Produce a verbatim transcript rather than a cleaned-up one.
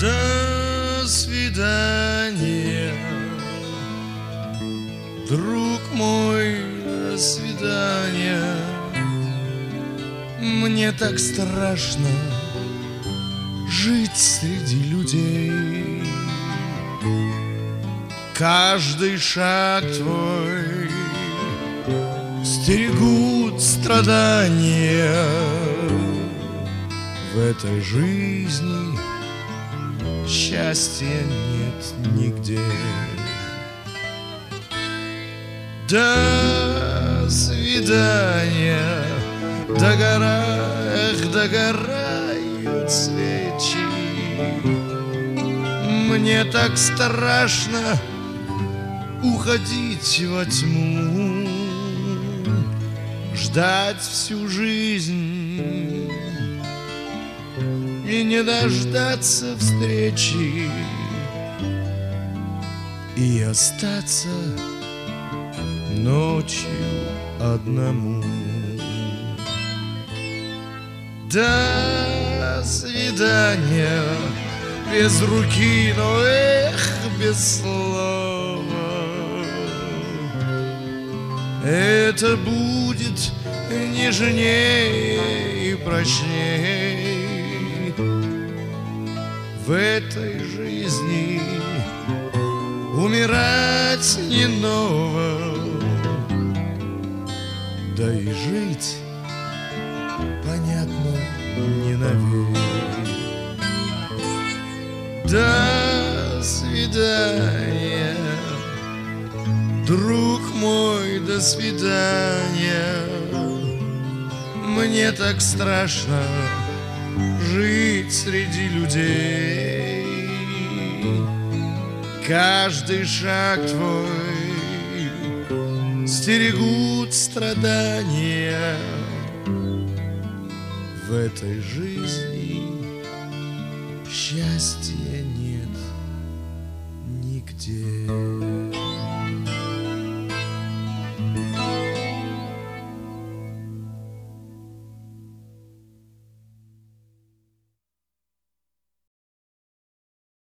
До свидания, друг мой, до свидания. Мне так страшно жить среди людей. Каждый шаг твой стерегут страдания. В этой жизни счастья нет нигде. До свидания, догорах, догорают свечи. Мне так страшно уходить во тьму, ждать всю жизнь и не дождаться встречи, и остаться ночью одному. До свидания, без руки, но эх, без слова. Это будет нежнее и прочней. В этой жизни умирать не ново, да и жить, понятно, не навек. До свидания, друг мой, до свидания. Мне так страшно жить среди людей. Каждый шаг твой стерегут страдания. В этой жизни счастье